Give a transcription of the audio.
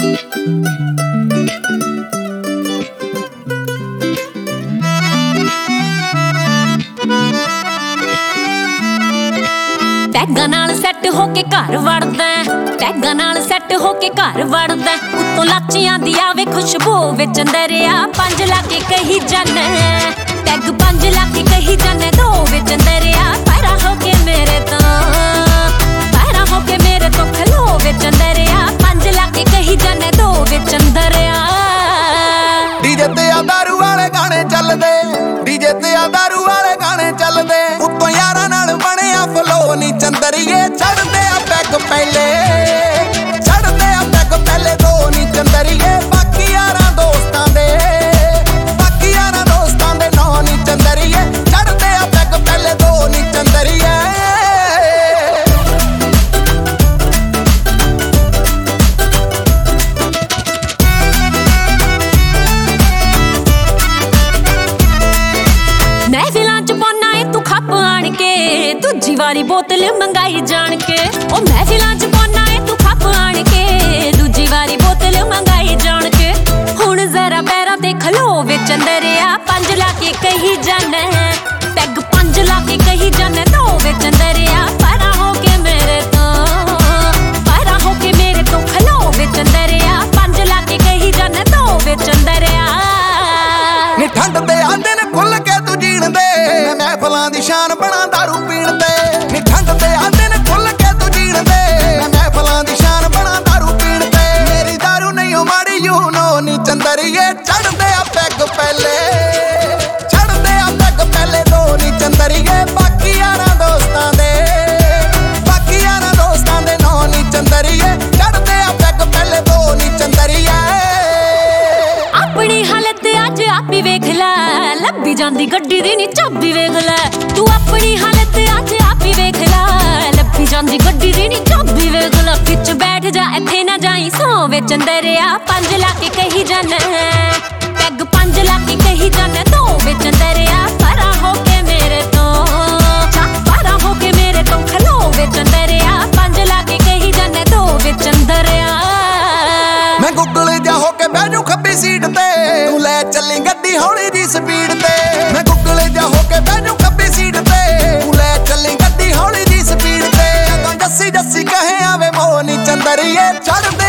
टैगां नाल सैट होके घर वड़दा, टैगां नाल सैट होके घर वड़दा। उत्तों लाचियां दी आवे खुशबू विच अंदरिया 5 ला के कही जाने, टैग 5 ला के कही जाने दो विच अंदरिया। पैरा होके मेरे तो, पैरा होके मेरे तो खलो विच अंदरिया। 5 ला के कही जाने दो विच अंदरिया। डीजे ते आ दारू वाले गाने चलदे, डीजे ते आ दारू वाले गाने चलदे। उत्तों यारां नाल बणिया फलो नी चंदरिए। चढ़दे आ पैग पहले, चढ़दे आ पैग पहले दो नी चंदरिए। बाकी यारां दोस्तां दे, बाकी यारां दोस्तां दे नौ नी चंदरिए। चढ़दे आ पैग पहले दो नी चंदरिए। महफिलां च पौना है तू खप आण के, दूजी वारी बोतल मंगाई जान के। ओ महफिलां च पौना है तू खप आण के, दूजी वारी बोतल मंगाई जान के। हुण जरा पैरां ते खलो विच अंदरिया। 5 ला के कही जाने, पैग 5 ला के कही जाने दो विच अंदरिया। पैरा होके मेरे तो, पैरा होके मेरे तो खलो विच अंदरिया। 5 ला के कही जाने दो विच अंदरिया। नी ठंड दे आंदे ने खुल के तू जीण दे, मैं महफिलां दी शान बना दारू पीण दे। नी ठंड दे आंदे ने खुल के तू जीण दे, मैं महफिलां दी शान बना दारू पीण दे। मेरी दारू नहीं हो माड़ी यू नो नी चंदरिए। चढ़दे आ पैग पहले, चढ़दे आ पैग पहले दो नी चंदरिए। बाकी यारां दोस्तां दे, बाकी यारां दोस्तां दे नौ नी चंदरिए। चढ़दे आ पैग पहले दो नी चंदरिए। अपनी हालत अज आप ही वेख लै, लब्भी जांदी गड्डी दी नी चाबी वेख लै। तू अपनी हालत अज आप ही वेख लै, लब्भी जांदी गड्डी दी नी चाबी वेख लै। विच बैठ जा इत्थे ना जाई सौ विच अंदरिया। 5 ला के कही जाने, पैग 5 ला के कही जाने दो विच अंदरिया। परा होके मेरे तो, परा होके मेरे तो खलो विच अंदरिया। 5 ला के कही जाने दो विच अंदरिया। मैं गुगल जा होके बैजू खब्बी सीट ते, तू ले चली गड्डी हौली जी स्पीड ते। मैं गुगल जा होके बैजू खब्बी सीट ते, तू ले चली गड्डी हौली जी स्पीड ते। जस्सी जस्सी कहे आवे मोह नी चंदरिए। चढ़